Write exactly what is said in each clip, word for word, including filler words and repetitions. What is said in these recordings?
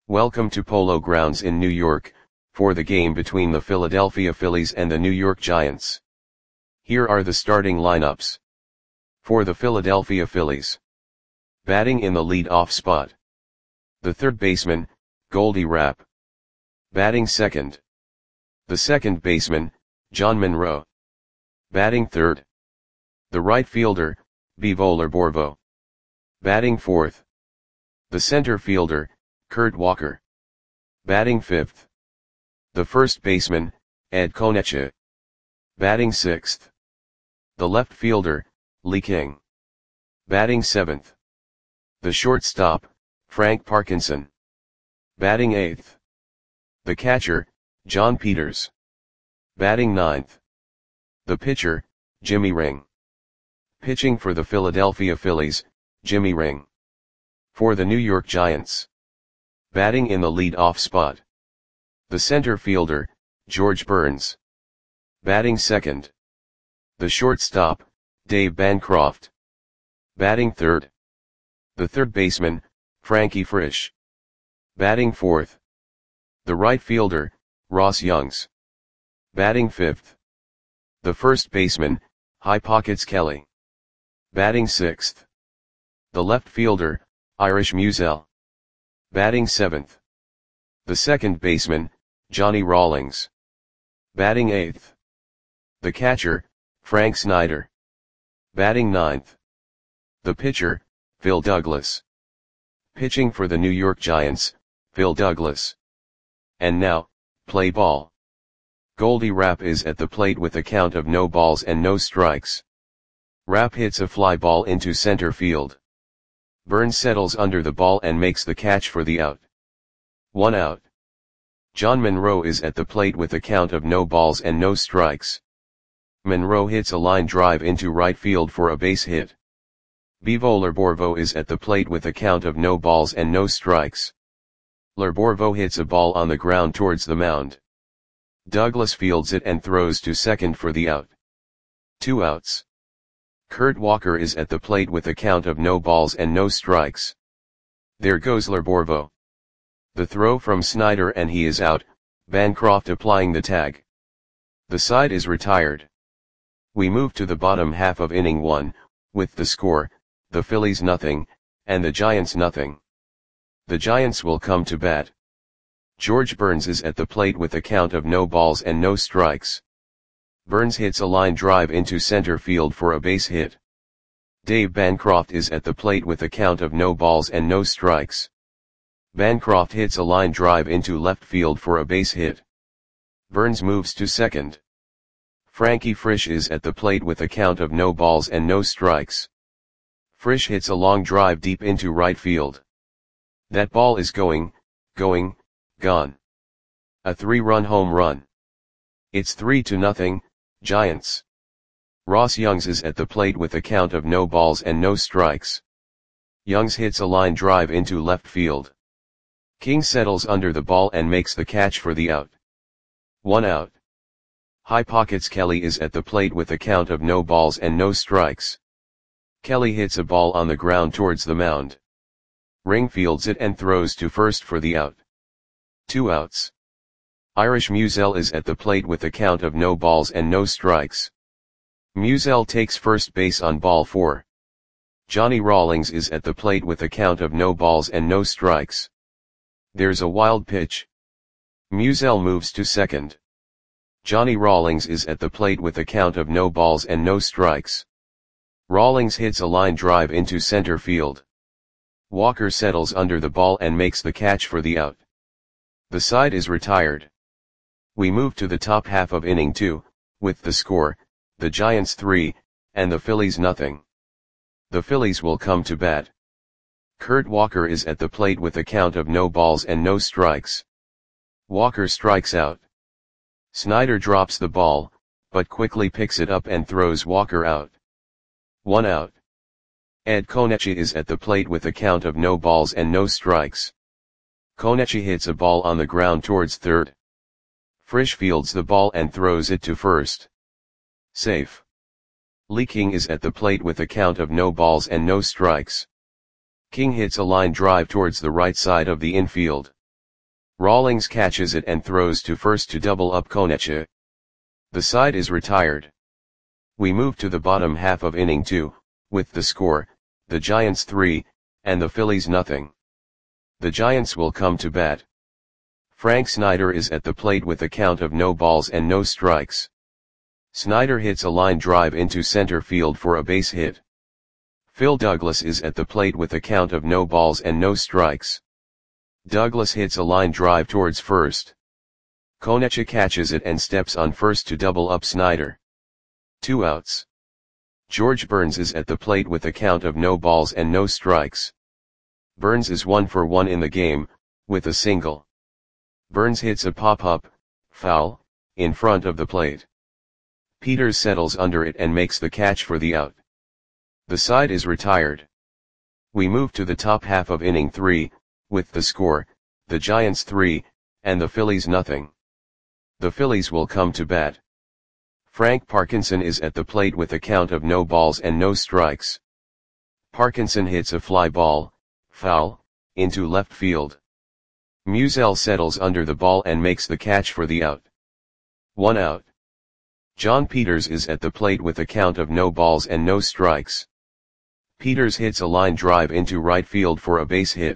Welcome to Polo Grounds in New York, for the game between the Philadelphia Phillies and the New York Giants. Here are the starting lineups. For the Philadelphia Phillies. Batting in the lead-off spot. The third baseman, Goldie Rapp. Batting second. The second baseman, John Monroe. Batting third. The right fielder, Bivo Lorborvo. Batting fourth. The center fielder, Kurt Walker. Batting fifth. The first baseman, Ed Konecha. Batting sixth. The left fielder, Lee King. Batting seventh. The shortstop, Frank Parkinson. Batting eighth. The catcher, John Peters. Batting ninth. The pitcher, Jimmy Ring. Pitching for the Philadelphia Phillies, Jimmy Ring. For the New York Giants. Batting in the lead-off spot. The center fielder, George Burns. Batting second. The shortstop, Dave Bancroft. Batting third. The third baseman, Frankie Frisch. Batting fourth. The right fielder, Ross Youngs. Batting fifth. The first baseman, High Pockets Kelly. Batting sixth. The left fielder, Irish Musial. Batting seventh. The second baseman, Johnny Rawlings. Batting eighth. The catcher, Frank Snyder. Batting ninth. The pitcher, Phil Douglas. Pitching for the New York Giants, Phil Douglas. And now, play ball. Goldie Rapp is at the plate with a count of no balls and no strikes. Rapp hits a fly ball into center field. Burns settles under the ball and makes the catch for the out. One out. John Monroe is at the plate with a count of no balls and no strikes. Monroe hits a line drive into right field for a base hit. Bivo Lorborvo is at the plate with a count of no balls and no strikes. Lorborvo hits a ball on the ground towards the mound. Douglas fields it and throws to second for the out. Two outs. Kurt Walker is at the plate with a count of no balls and no strikes. There goes Lorborvo. The throw from Snyder and he is out, Bancroft applying the tag. The side is retired. We move to the bottom half of inning one, with the score, the Phillies nothing, and the Giants nothing. The Giants will come to bat. George Burns is at the plate with a count of no balls and no strikes. Burns hits a line drive into center field for a base hit. Dave Bancroft is at the plate with a count of no balls and no strikes. Bancroft hits a line drive into left field for a base hit. Burns moves to second. Frankie Frisch is at the plate with a count of no balls and no strikes. Frisch hits a long drive deep into right field. That ball is going, going, gone. A three-run home run. It's three to nothing, Giants. Ross Youngs is at the plate with a count of no balls and no strikes. Youngs hits a line drive into left field. King settles under the ball and makes the catch for the out. One out. High Pockets Kelly is at the plate with a count of no balls and no strikes. Kelly hits a ball on the ground towards the mound. Ring fields it and throws to first for the out. Two outs. Irish Musial is at the plate with a count of no balls and no strikes. Musial takes first base on ball four. Johnny Rawlings is at the plate with a count of no balls and no strikes. There's a wild pitch. Musial moves to second. Johnny Rawlings is at the plate with a count of no balls and no strikes. Rawlings hits a line drive into center field. Walker settles under the ball and makes the catch for the out. The side is retired. We move to the top half of inning two, with the score, the Giants three, and the Phillies nothing. The Phillies will come to bat. Kurt Walker is at the plate with a count of no balls and no strikes. Walker strikes out. Snyder drops the ball, but quickly picks it up and throws Walker out. One out. Ed Konecha is at the plate with a count of no balls and no strikes. Konecha hits a ball on the ground towards third. Frisch fields the ball and throws it to first. Safe. Lee King is at the plate with a count of no balls and no strikes. King hits a line drive towards the right side of the infield. Rawlings catches it and throws to first to double up Konecha. The side is retired. We move to the bottom half of inning two, with the score, the Giants three, and the Phillies nothing. The Giants will come to bat. Frank Snyder is at the plate with a count of no balls and no strikes. Snyder hits a line drive into center field for a base hit. Phil Douglas is at the plate with a count of no balls and no strikes. Douglas hits a line drive towards first. Konecha catches it and steps on first to double up Snyder. Two outs. George Burns is at the plate with a count of no balls and no strikes. Burns is one for one in the game, with a single. Burns hits a pop-up, foul, in front of the plate. Peters settles under it and makes the catch for the out. The side is retired. We move to the top half of inning three, with the score, the Giants three, and the Phillies nothing. The Phillies will come to bat. Frank Parkinson is at the plate with a count of no balls and no strikes. Parkinson hits a fly ball, foul, into left field. Musial settles under the ball and makes the catch for the out. One out. John Peters is at the plate with a count of no balls and no strikes. Peters hits a line drive into right field for a base hit.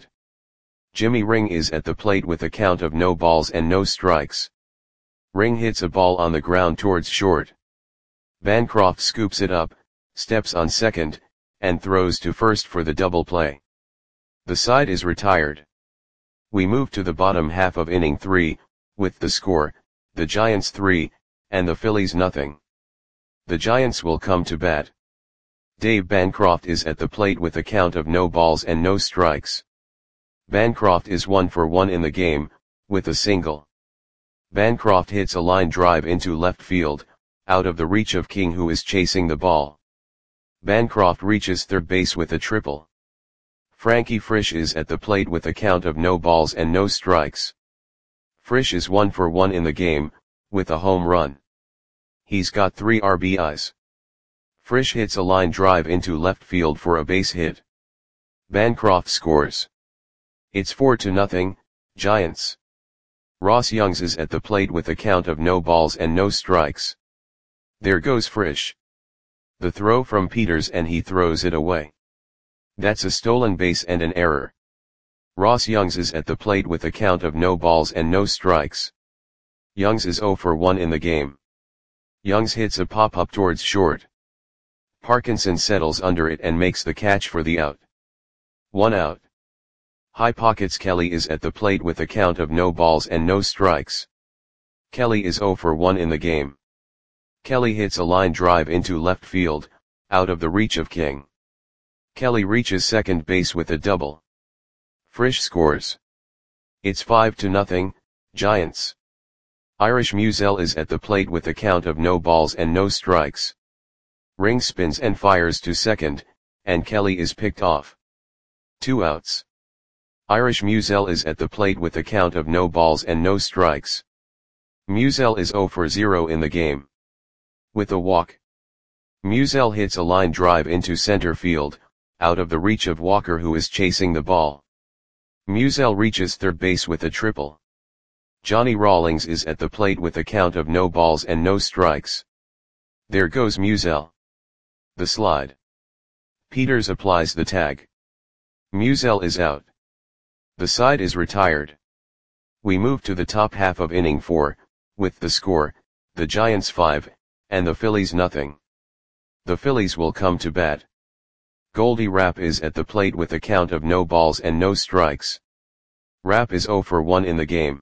Jimmy Ring is at the plate with a count of no balls and no strikes. Ring hits a ball on the ground towards short. Bancroft scoops it up, steps on second, and throws to first for the double play. The side is retired. We move to the bottom half of inning three, with the score, the Giants three, and the Phillies nothing. The Giants will come to bat. Dave Bancroft is at the plate with a count of no balls and no strikes. Bancroft is one for one in the game, with a single. Bancroft hits a line drive into left field, out of the reach of King who is chasing the ball. Bancroft reaches third base with a triple. Frankie Frisch is at the plate with a count of no balls and no strikes. Frisch is one for one in the game, with a home run. He's got three R B Is. Frisch hits a line drive into left field for a base hit. Bancroft scores. It's four to nothing, Giants. Ross Youngs is at the plate with a count of no balls and no strikes. There goes Frisch. The throw from Peters and he throws it away. That's a stolen base and an error. Ross Youngs is at the plate with a count of no balls and no strikes. Youngs is zero for one in the game. Youngs hits a pop-up towards short. Parkinson settles under it and makes the catch for the out. One out. High Pockets Kelly is at the plate with a count of no balls and no strikes. Kelly is zero for one in the game. Kelly hits a line drive into left field, out of the reach of King. Kelly reaches second base with a double. Frisch scores. It's five to nothing, Giants. Irish Musial is at the plate with a count of no balls and no strikes. Ring spins and fires to second, and Kelly is picked off. Two outs. Irish Musial is at the plate with a count of no balls and no strikes. Musial is zero for zero in the game. With a walk. Musial hits a line drive into center field, out of the reach of Walker who is chasing the ball. Musial reaches third base with a triple. Johnny Rawlings is at the plate with a count of no balls and no strikes. There goes Musial. The slide. Peters applies the tag. Musial is out. The side is retired. We move to the top half of inning four, with the score, the Giants five, and the Phillies nothing. The Phillies will come to bat. Goldie Rapp is at the plate with a count of no balls and no strikes. Rapp is zero for one in the game.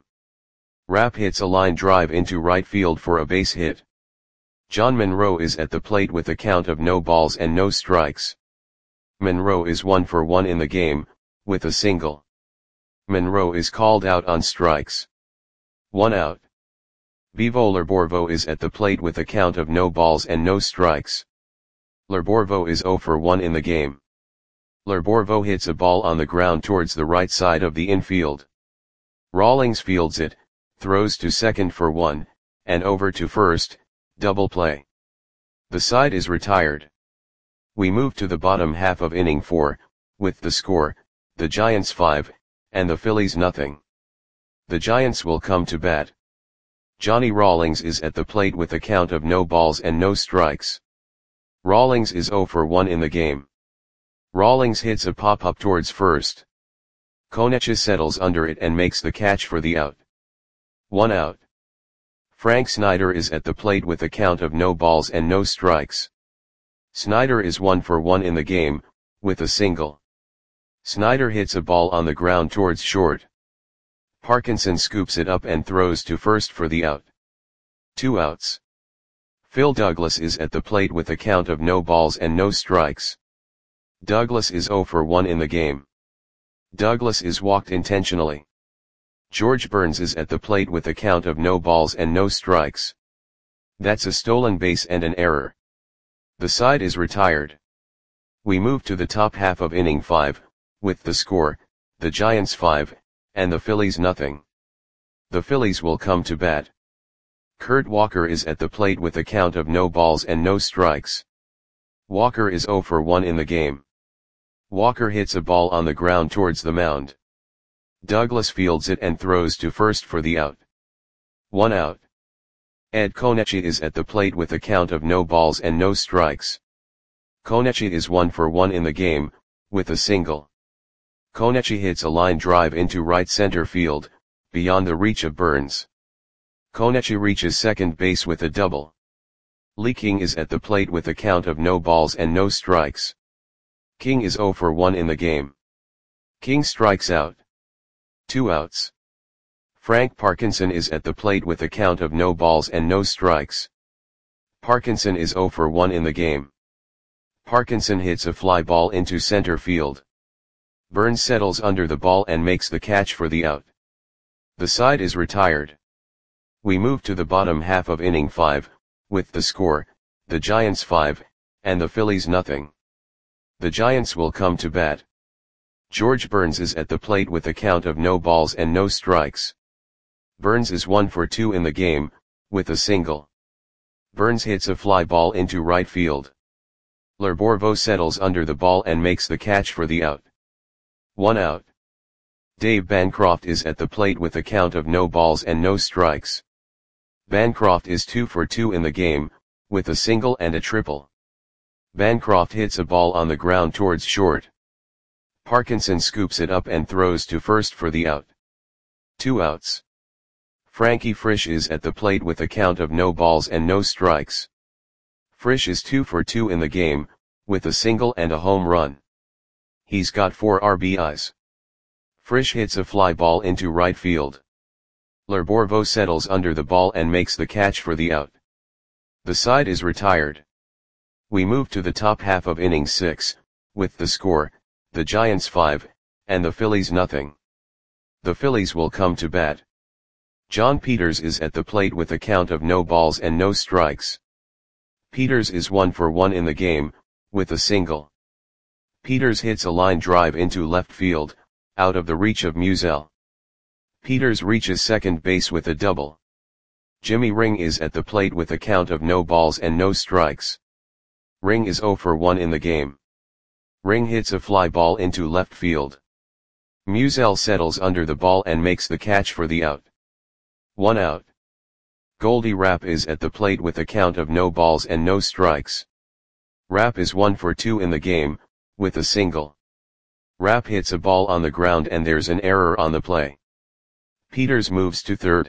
Rapp hits a line drive into right field for a base hit. John Monroe is at the plate with a count of no balls and no strikes. Monroe is one for one in the game, with a single. Monroe is called out on strikes. One out. Bivo Lerborvo is at the plate with a count of no balls and no strikes. Lerborvo is zero for one in the game. Lerborvo hits a ball on the ground towards the right side of the infield. Rawlings fields it, throws to second for one, and over to first, double play. The side is retired. We move to the bottom half of inning four, with the score, the Giants five, and the Phillies nothing. The Giants will come to bat. Johnny Rawlings is at the plate with a count of no balls and no strikes. Rawlings is oh for one in the game. Rawlings hits a pop-up towards first. Konecha settles under it and makes the catch for the out. One out. Frank Snyder is at the plate with a count of no balls and no strikes. Snyder is one for one in the game, with a single. Snyder hits a ball on the ground towards short. Parkinson scoops it up and throws to first for the out. Two outs. Phil Douglas is at the plate with a count of no balls and no strikes. Douglas is oh for one in the game. Douglas is walked intentionally. George Burns is at the plate with a count of no balls and no strikes. That's a stolen base and an error. The side is retired. We move to the top half of inning five, with the score, the Giants five, and the Phillies nothing. The Phillies will come to bat. Kurt Walker is at the plate with a count of no balls and no strikes. Walker is oh for one in the game. Walker hits a ball on the ground towards the mound. Douglas fields it and throws to first for the out. One out. Ed Konecha is at the plate with a count of no balls and no strikes. Konecha is one for one in the game, with a single. Konecha hits a line drive into right center field, beyond the reach of Burns. Konecha reaches second base with a double. Lee King is at the plate with a count of no balls and no strikes. King is oh for one in the game. King strikes out. Two outs. Frank Parkinson is at the plate with a count of no balls and no strikes. Parkinson is oh for one in the game. Parkinson hits a fly ball into center field. Burns settles under the ball and makes the catch for the out. The side is retired. We move to the bottom half of inning five, with the score, the Giants five, and the Phillies nothing. The Giants will come to bat. George Burns is at the plate with a count of no balls and no strikes. Burns is one for two in the game, with a single. Burns hits a fly ball into right field. L'Herborvo settles under the ball and makes the catch for the out. One out. Dave Bancroft is at the plate with a count of no balls and no strikes. Bancroft is two for two in the game, with a single and a triple. Bancroft hits a ball on the ground towards short. Parkinson scoops it up and throws to first for the out. Two outs. Frankie Frisch is at the plate with a count of no balls and no strikes. Frisch is two for two in the game, with a single and a home run. He's got four R B Is. Frisch hits a fly ball into right field. L'Herborvo settles under the ball and makes the catch for the out. The side is retired. We move to the top half of inning six, with the score, the Giants five, and the Phillies nothing. The Phillies will come to bat. John Peters is at the plate with a count of no balls and no strikes. Peters is one for one in the game, with a single. Peters hits a line drive into left field, out of the reach of Musial. Peters reaches second base with a double. Jimmy Ring is at the plate with a count of no balls and no strikes. Ring is oh for one in the game. Ring hits a fly ball into left field. Musial settles under the ball and makes the catch for the out. One out. Goldie Rapp is at the plate with a count of no balls and no strikes. Rapp is one for two in the game, with a single. Rapp hits a ball on the ground and there's an error on the play. Peters moves to third.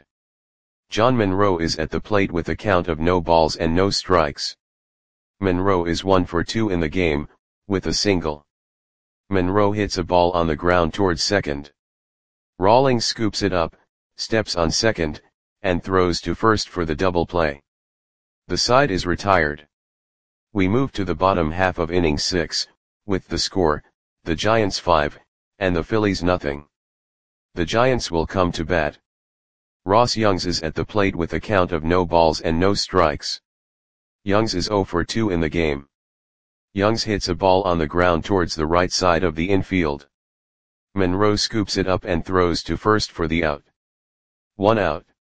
John Monroe is at the plate with a count of no balls and no strikes. Monroe is one for two in the game, with a single. Monroe hits a ball on the ground towards second. Rawlings scoops it up, steps on second, and throws to first for the double play. The side is retired. We move to the bottom half of inning six, with the score, the Giants five, and the Phillies nothing. The Giants will come to bat. Ross Youngs is at the plate with a count of no balls and no strikes. Youngs is oh for two in the game. Youngs hits a ball on the ground towards the right side of the infield. Monroe scoops it up and throws to first for the out. One out.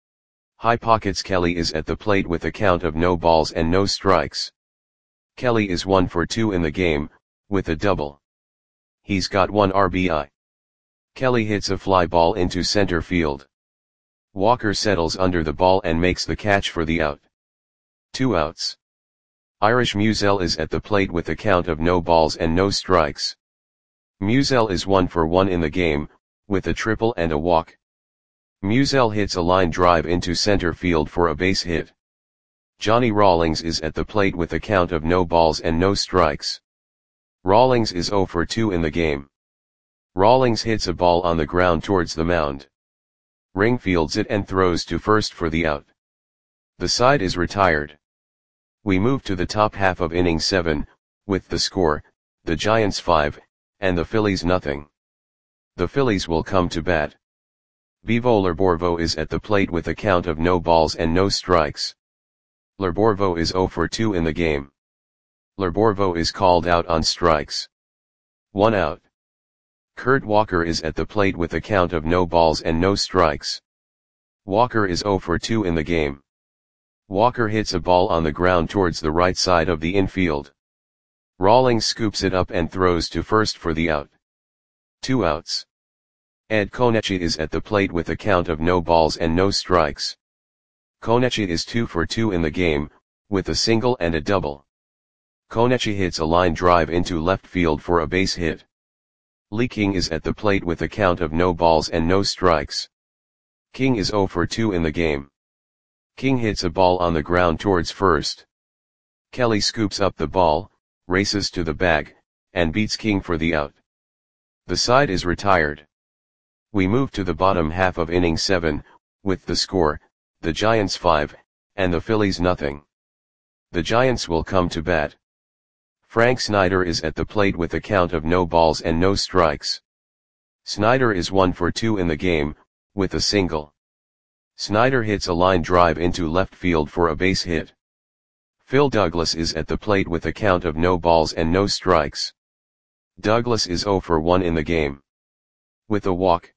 High Pockets Kelly is at the plate with a count of no balls and no strikes. Kelly is one for two in the game, with a double. He's got one R B I. Kelly hits a fly ball into center field. Walker settles under the ball and makes the catch for the out. Two outs. Irish Musiel is at the plate with a count of no balls and no strikes. Musiel is one for one in the game, with a triple and a walk. Musiel hits a line drive into center field for a base hit. Johnny Rawlings is at the plate with a count of no balls and no strikes. Rawlings is oh for two in the game. Rawlings hits a ball on the ground towards the mound. Ring fields it and throws to first for the out. The side is retired. We move to the top half of inning seven, with the score, the Giants five, and the Phillies nothing. The Phillies will come to bat. Bivo Lerborvo is at the plate with a count of no balls and no strikes. Lerborvo is oh for two in the game. Lerborvo is called out on strikes. One out. Kurt Walker is at the plate with a count of no balls and no strikes. Walker is oh for two in the game. Walker hits a ball on the ground towards the right side of the infield. Rawlings scoops it up and throws to first for the out. Two outs. Ed Konechi is at the plate with a count of no balls and no strikes. Konechi is two for two in the game, with a single and a double. Konechi hits a line drive into left field for a base hit. Lee King is at the plate with a count of no balls and no strikes. King is oh for two in the game. King hits a ball on the ground towards first. Kelly scoops up the ball, races to the bag, and beats King for the out. The side is retired. We move to the bottom half of inning seven, with the score, the Giants five, and the Phillies nothing. The Giants will come to bat. Frank Snyder is at the plate with a count of no balls and no strikes. Snyder is one for two in the game, with a single. Snyder hits a line drive into left field for a base hit. Phil Douglas is at the plate with a count of no balls and no strikes. Douglas is oh for one in the game. With a walk.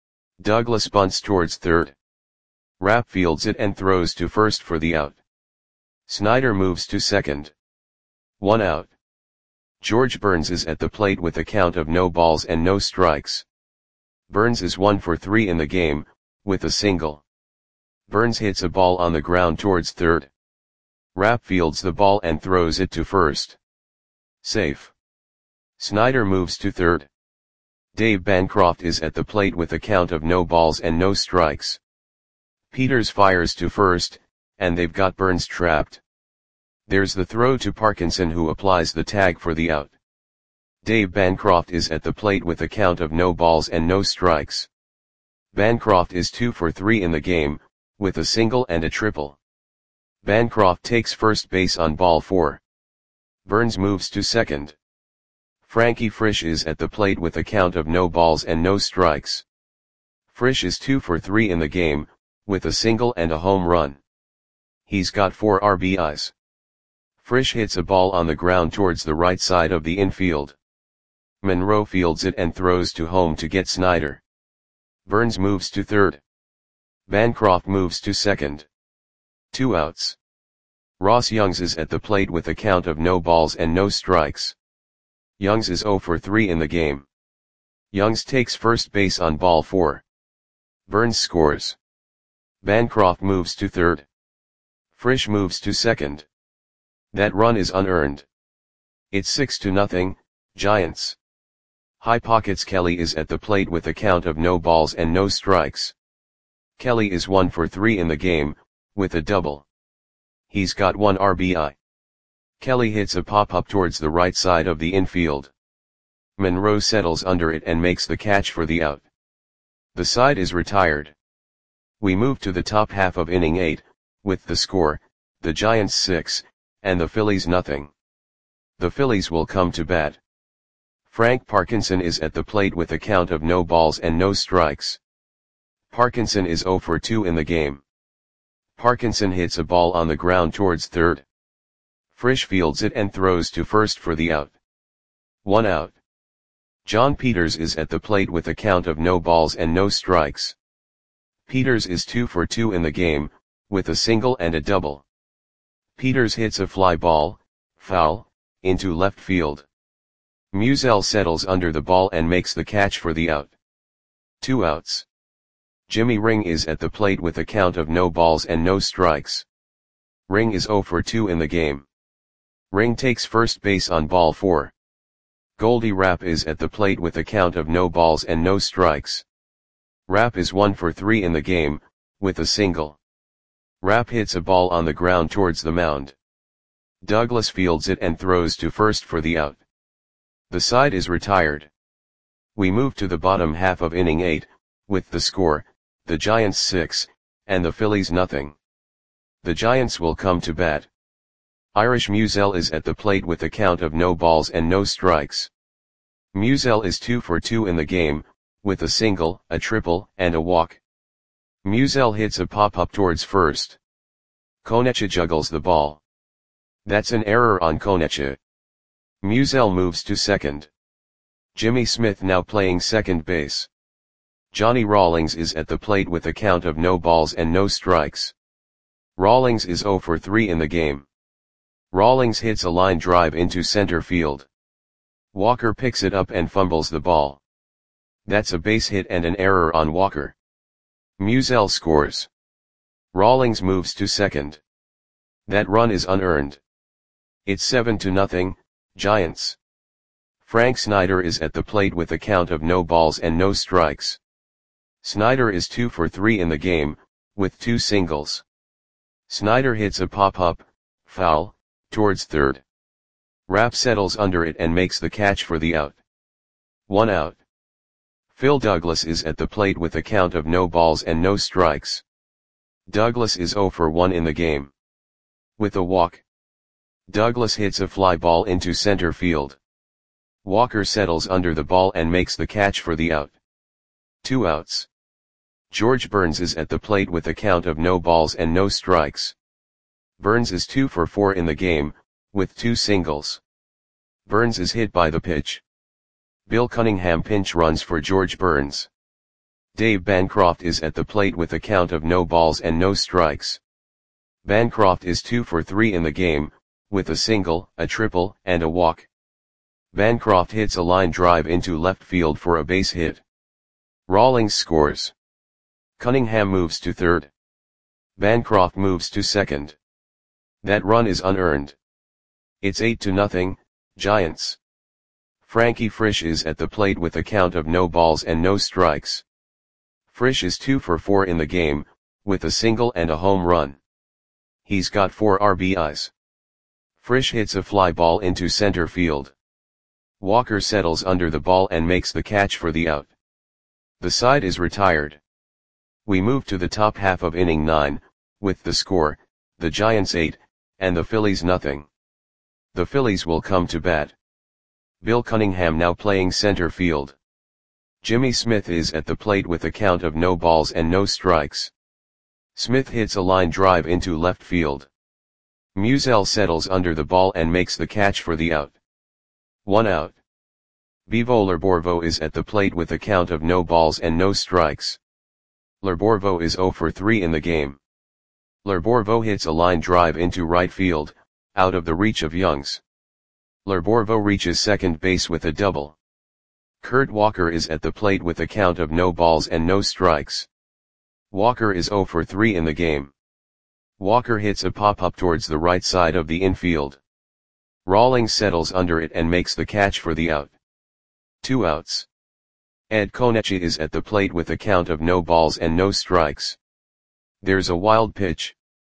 Douglas bunts towards third. Rapp fields it and throws to first for the out. Snyder moves to second. One out. George Burns is at the plate with a count of no balls and no strikes. Burns is one for three in the game, with a single. Burns hits a ball on the ground towards third. Rapp fields the ball and throws it to first. Safe. Snyder moves to third. Dave Bancroft is at the plate with a count of no balls and no strikes. Peters fires to first, and they've got Burns trapped. There's the throw to Parkinson, who applies the tag for the out. Dave Bancroft is at the plate with a count of no balls and no strikes. Bancroft is two for three in the game, with a single and a triple. Bancroft takes first base on ball four. Burns moves to second. Frankie Frisch is at the plate with a count of no balls and no strikes. Frisch is two for three in the game, with a single and a home run. He's got four R B Is. Frisch hits a ball on the ground towards the right side of the infield. Monroe fields it and throws to home to get Snyder. Burns moves to third. Bancroft moves to second. Two outs. Ross Youngs is at the plate with a count of no balls and no strikes. Youngs is oh for three in the game. Youngs takes first base on ball four. Burns scores. Bancroft moves to third. Frisch moves to second. That run is unearned. It's six to nothing, Giants. High Pockets Kelly is at the plate with a count of no balls and no strikes. Kelly is one for three in the game, with a double. He's got one R B I. Kelly hits a pop-up towards the right side of the infield. Monroe settles under it and makes the catch for the out. The side is retired. We move to the top half of inning eight, with the score, the Giants six, and the Phillies nothing. The Phillies will come to bat. Frank Parkinson is at the plate with a count of no balls and no strikes. Parkinson is oh for two in the game. Parkinson hits a ball on the ground towards third. Frisch fields it and throws to first for the out. One out. John Peters is at the plate with a count of no balls and no strikes. Peters is two for two in the game, with a single and a double. Peters hits a fly ball, foul, into left field. Musiel settles under the ball and makes the catch for the out. Two outs. Jimmy Ring is at the plate with a count of no balls and no strikes. Ring is zero for two in the game. Ring takes first base on ball four. Goldie Rapp is at the plate with a count of no balls and no strikes. Rapp is one for three in the game, with a single. Rapp hits a ball on the ground towards the mound. Douglas fields it and throws to first for the out. The side is retired. We move to the bottom half of inning eight, with the score, the Giants six, and the Phillies nothing. The Giants will come to bat. Irish Musial is at the plate with a count of no balls and no strikes. Musial is two for two in the game, with a single, a triple, and a walk. Musial hits a pop-up towards first. Konecha juggles the ball. That's an error on Konecha. Musial moves to second. Jimmy Smith now playing second base. Johnny Rawlings is at the plate with a count of no balls and no strikes. Rawlings is zero for three in the game. Rawlings hits a line drive into center field. Walker picks it up and fumbles the ball. That's a base hit and an error on Walker. Musial scores. Rawlings moves to second. That run is unearned. It's seven to nothing, Giants. Frank Snyder is at the plate with a count of no balls and no strikes. Snyder is two for three in the game, with two singles. Snyder hits a pop-up, foul, towards third. Rapp settles under it and makes the catch for the out. One out. Phil Douglas is at the plate with a count of no balls and no strikes. Douglas is zero for one in the game. With a walk. Douglas hits a fly ball into center field. Walker settles under the ball and makes the catch for the out. Two outs. George Burns is at the plate with a count of no balls and no strikes. Burns is two for four in the game, with two singles. Burns is hit by the pitch. Bill Cunningham pinch runs for George Burns. Dave Bancroft is at the plate with a count of no balls and no strikes. Bancroft is two for three in the game, with a single, a triple, and a walk. Bancroft hits a line drive into left field for a base hit. Rawlings scores. Cunningham moves to third. Bancroft moves to second. That run is unearned. It's eight to nothing, Giants. Frankie Frisch is at the plate with a count of no balls and no strikes. Frisch is two for four in the game, with a single and a home run. He's got four R B Is. Frisch hits a fly ball into center field. Walker settles under the ball and makes the catch for the out. The side is retired. We move to the top half of inning nine, with the score, the Giants eight, and the Phillies nothing. The Phillies will come to bat. Bill Cunningham now playing center field. Jimmy Smith is at the plate with a count of no balls and no strikes. Smith hits a line drive into left field. Musial settles under the ball and makes the catch for the out. One out. Bivo Lerborvo is at the plate with a count of no balls and no strikes. Lerborvo is zero for three in the game. Lerborvo hits a line drive into right field, out of the reach of Youngs. Lerborvo reaches second base with a double. Kurt Walker is at the plate with a count of no balls and no strikes. Walker is zero for three in the game. Walker hits a pop-up towards the right side of the infield. Rawlings settles under it and makes the catch for the out. Two outs. Ed Konecha is at the plate with a count of no balls and no strikes. There's a wild pitch.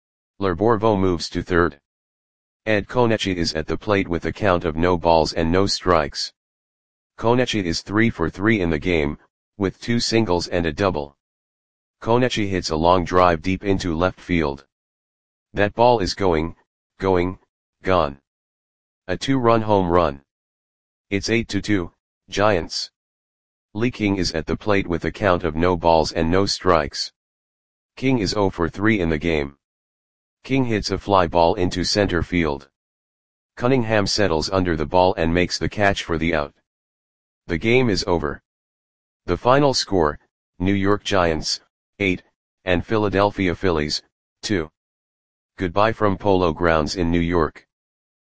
Lerborvo moves to third. Ed Konecha is at the plate with a count of no balls and no strikes. Konecha is three for three in the game, with two singles and a double. Konecha hits a long drive deep into left field. That ball is going, going, gone. A two-run home run. It's eight to two, Giants. Lee King is at the plate with a count of no balls and no strikes. King is zero for three in the game. King hits a fly ball into center field. Cunningham settles under the ball and makes the catch for the out. The game is over. The final score, New York Giants, eight, and Philadelphia Phillies, two. Goodbye from Polo Grounds in New York.